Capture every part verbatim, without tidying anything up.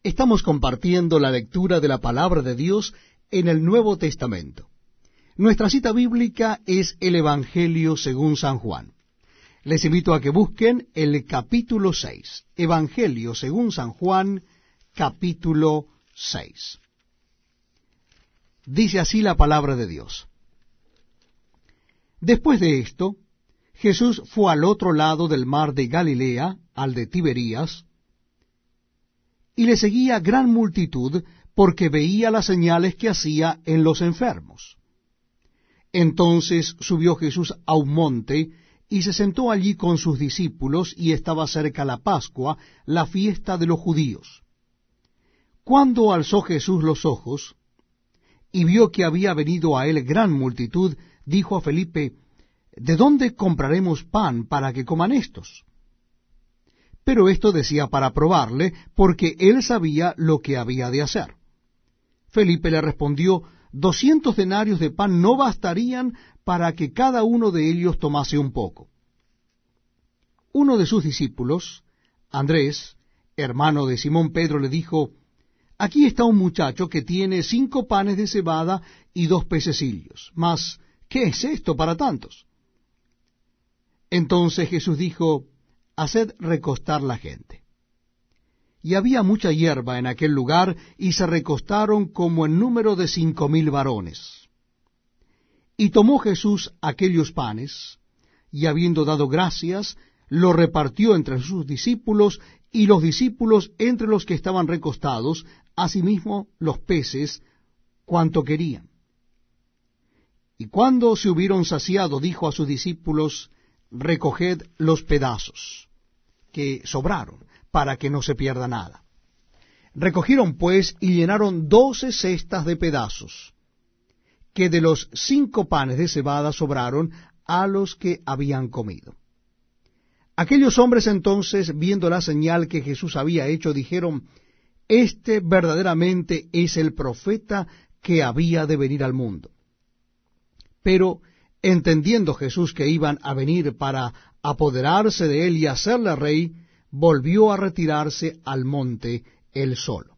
Estamos compartiendo la lectura de la palabra de Dios en el Nuevo Testamento. Nuestra cita bíblica es el Evangelio según San Juan. Les invito a que busquen el capítulo seis. Evangelio según San Juan, capítulo seis. Dice así la palabra de Dios. Después de esto, Jesús fue al otro lado del mar de Galilea, al de Tiberías, y le seguía gran multitud, porque veía las señales que hacía en los enfermos. Entonces subió Jesús a un monte, y se sentó allí con sus discípulos, y estaba cerca la Pascua, la fiesta de los judíos. Cuando alzó Jesús los ojos, y vio que había venido a él gran multitud, dijo a Felipe, ¿de dónde compraremos pan para que coman éstos? Pero esto decía para probarle, porque él sabía lo que había de hacer. Felipe le respondió, doscientos denarios de pan no bastarían para que cada uno de ellos tomase un poco. Uno de sus discípulos, Andrés, hermano de Simón Pedro, le dijo, aquí está un muchacho que tiene cinco panes de cebada y dos pececillos. Mas, ¿qué es esto para tantos? Entonces Jesús dijo, haced recostar la gente. Y había mucha hierba en aquel lugar, y se recostaron como en número de cinco mil varones. Y tomó Jesús aquellos panes, y habiendo dado gracias, lo repartió entre sus discípulos, y los discípulos entre los que estaban recostados, asimismo los peces, cuanto querían. Y cuando se hubieron saciado, dijo a sus discípulos, recoged los pedazos que sobraron, para que no se pierda nada. Recogieron pues y llenaron doce cestas de pedazos, que de los cinco panes de cebada sobraron a los que habían comido. Aquellos hombres entonces, viendo la señal que Jesús había hecho, dijeron, este verdaderamente es el profeta que había de venir al mundo. Pero, entendiendo Jesús que iban a venir para apoderarse de él y hacerle rey, volvió a retirarse al monte él solo.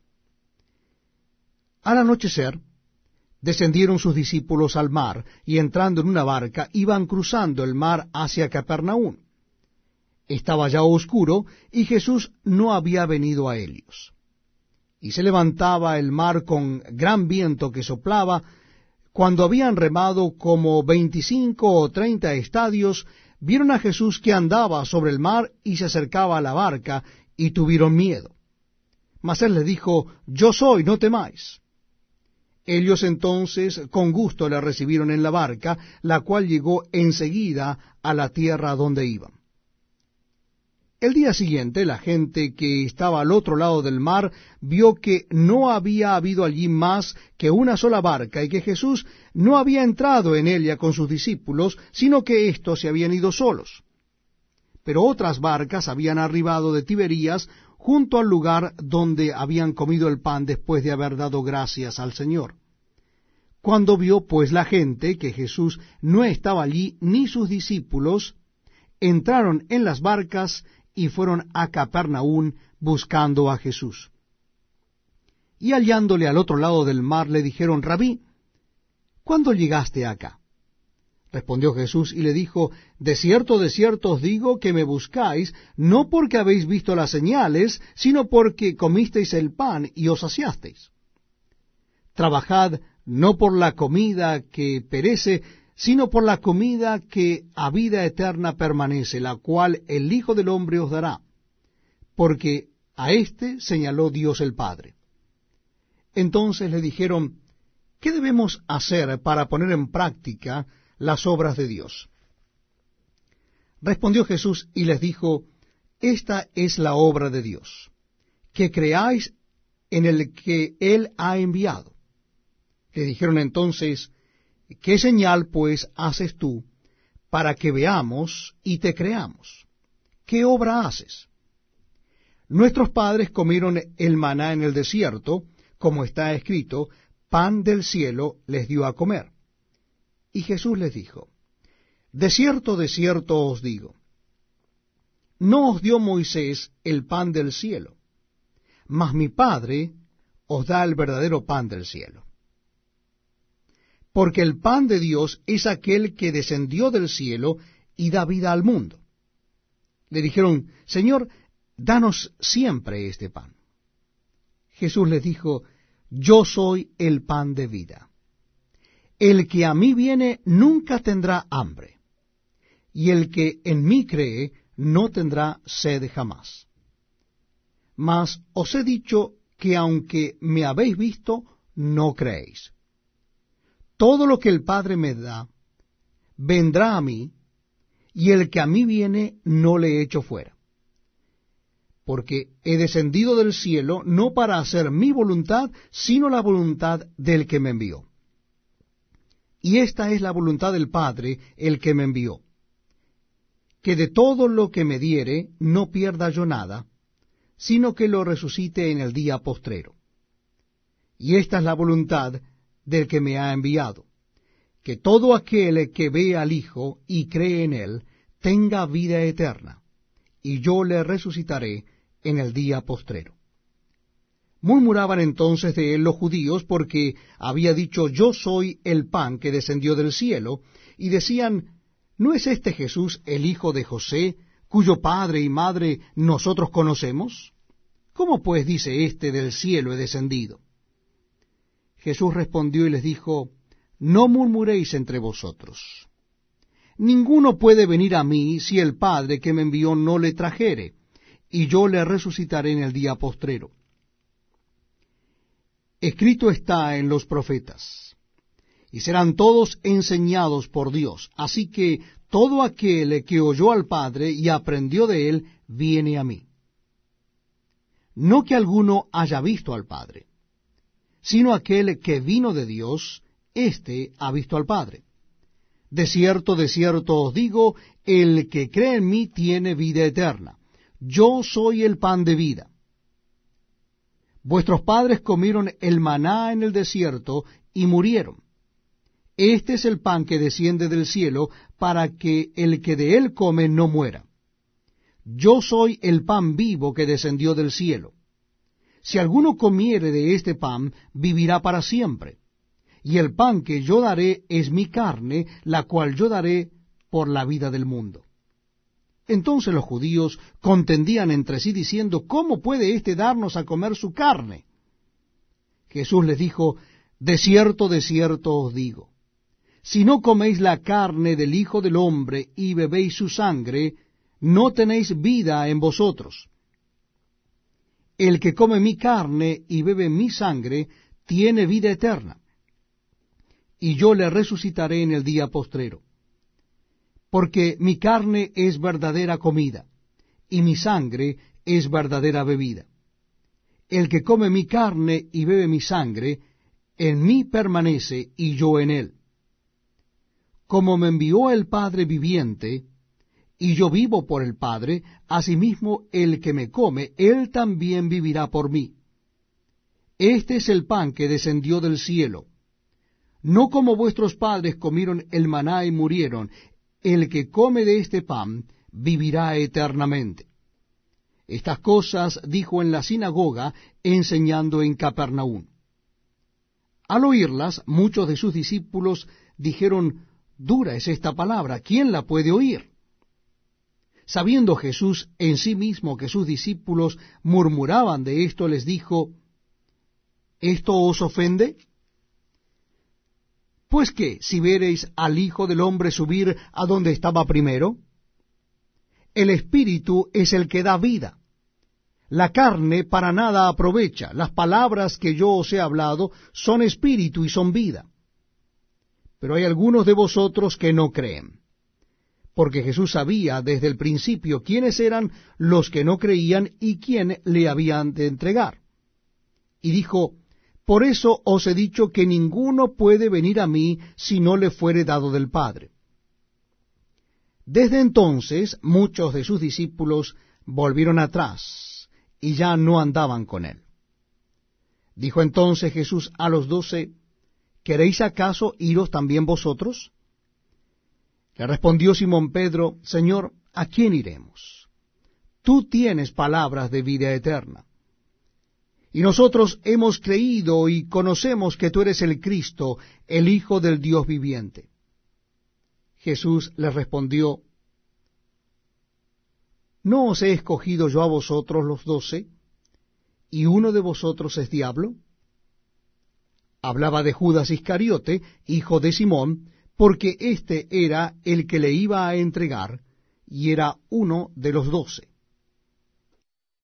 Al anochecer, descendieron sus discípulos al mar, y entrando en una barca, iban cruzando el mar hacia Capernaum. Estaba ya oscuro, y Jesús no había venido a ellos. Y se levantaba el mar con gran viento que soplaba. Cuando habían remado como veinticinco o treinta estadios, vieron a Jesús que andaba sobre el mar y se acercaba a la barca, y tuvieron miedo. Mas él les dijo, yo soy, no temáis. Ellos entonces con gusto le recibieron en la barca, la cual llegó enseguida a la tierra donde iban. El día siguiente, la gente que estaba al otro lado del mar vio que no había habido allí más que una sola barca, y que Jesús no había entrado en ella con sus discípulos, sino que éstos se habían ido solos. Pero otras barcas habían arribado de Tiberías junto al lugar donde habían comido el pan después de haber dado gracias al Señor. Cuando vio pues la gente que Jesús no estaba allí ni sus discípulos, entraron en las barcas y fueron a Capernaum buscando a Jesús. Y hallándole al otro lado del mar, le dijeron, Rabí, ¿cuándo llegaste acá? Respondió Jesús y le dijo, de cierto, de cierto os digo que me buscáis, no porque habéis visto las señales, sino porque comisteis el pan y os saciasteis. Trabajad no por la comida que perece, sino por la comida que a vida eterna permanece, la cual el Hijo del Hombre os dará, porque a éste señaló Dios el Padre. Entonces le dijeron, ¿qué debemos hacer para poner en práctica las obras de Dios? Respondió Jesús y les dijo, esta es la obra de Dios, que creáis en el que Él ha enviado. Le dijeron entonces, ¿qué señal pues haces tú para que veamos y te creamos? ¿Qué obra haces? Nuestros padres comieron el maná en el desierto, como está escrito, pan del cielo les dio a comer. Y Jesús les dijo, de cierto, de cierto os digo, no os dio Moisés el pan del cielo, mas mi Padre os da el verdadero pan del cielo. Porque el pan de Dios es aquel que descendió del cielo y da vida al mundo. Le dijeron, Señor, danos siempre este pan. Jesús les dijo, yo soy el pan de vida. El que a mí viene nunca tendrá hambre, y el que en mí cree no tendrá sed jamás. Mas os he dicho que aunque me habéis visto, no creéis. Todo lo que el Padre me da, vendrá a mí, y el que a mí viene no le echo fuera. Porque he descendido del cielo no para hacer mi voluntad, sino la voluntad del que me envió. Y esta es la voluntad del Padre, el que me envió, que de todo lo que me diere no pierda yo nada, sino que lo resucite en el día postrero. Y esta es la voluntad del que me ha enviado, que todo aquel que ve al Hijo y cree en él, tenga vida eterna, y yo le resucitaré en el día postrero. Murmuraban entonces de él los judíos, porque había dicho, yo soy el pan que descendió del cielo, y decían, ¿no es este Jesús el hijo de José, cuyo padre y madre nosotros conocemos? ¿Cómo pues dice éste del cielo he descendido? Jesús respondió y les dijo, no murmuréis entre vosotros. Ninguno puede venir a mí si el Padre que me envió no le trajere, y yo le resucitaré en el día postrero. Escrito está en los profetas, y serán todos enseñados por Dios. Así que todo aquel que oyó al Padre y aprendió de él, viene a mí. No que alguno haya visto al Padre, sino aquel que vino de Dios, éste ha visto al Padre. De cierto, de cierto os digo, el que cree en mí tiene vida eterna. Yo soy el pan de vida. Vuestros padres comieron el maná en el desierto y murieron. Este es el pan que desciende del cielo, para que el que de él come no muera. Yo soy el pan vivo que descendió del cielo. Si alguno comiere de este pan, vivirá para siempre. Y el pan que yo daré es mi carne, la cual yo daré por la vida del mundo. Entonces los judíos contendían entre sí diciendo, ¿cómo puede éste darnos a comer su carne? Jesús les dijo, de cierto, de cierto os digo, si no coméis la carne del Hijo del Hombre y bebéis su sangre, no tenéis vida en vosotros. El que come mi carne y bebe mi sangre, tiene vida eterna, y yo le resucitaré en el día postrero. Porque mi carne es verdadera comida, y mi sangre es verdadera bebida. El que come mi carne y bebe mi sangre, en mí permanece y yo en él. Como me envió el Padre viviente, y yo vivo por el Padre, asimismo el que me come, él también vivirá por mí. Este es el pan que descendió del cielo. No como vuestros padres comieron el maná y murieron, el que come de este pan vivirá eternamente. Estas cosas dijo en la sinagoga, enseñando en Capernaum. Al oírlas, muchos de sus discípulos dijeron, dura es esta palabra, ¿quién la puede oír? Sabiendo Jesús en sí mismo que sus discípulos murmuraban de esto, les dijo, ¿esto os ofende? Pues qué, si vereis al Hijo del Hombre subir a donde estaba primero, el Espíritu es el que da vida. La carne para nada aprovecha. Las palabras que yo os he hablado son espíritu y son vida. Pero hay algunos de vosotros que no creen. Porque Jesús sabía desde el principio quiénes eran los que no creían y quién le habían de entregar. Y dijo, por eso os he dicho que ninguno puede venir a mí si no le fuere dado del Padre. Desde entonces muchos de sus discípulos volvieron atrás y ya no andaban con él. Dijo entonces Jesús a los doce, ¿queréis acaso iros también vosotros? Le respondió Simón Pedro, Señor, ¿a quién iremos? Tú tienes palabras de vida eterna. Y nosotros hemos creído y conocemos que tú eres el Cristo, el Hijo del Dios viviente. Jesús les respondió, ¿no os he escogido yo a vosotros los doce, y uno de vosotros es diablo? Hablaba de Judas Iscariote, hijo de Simón, porque éste era el que le iba a entregar, y era uno de los doce.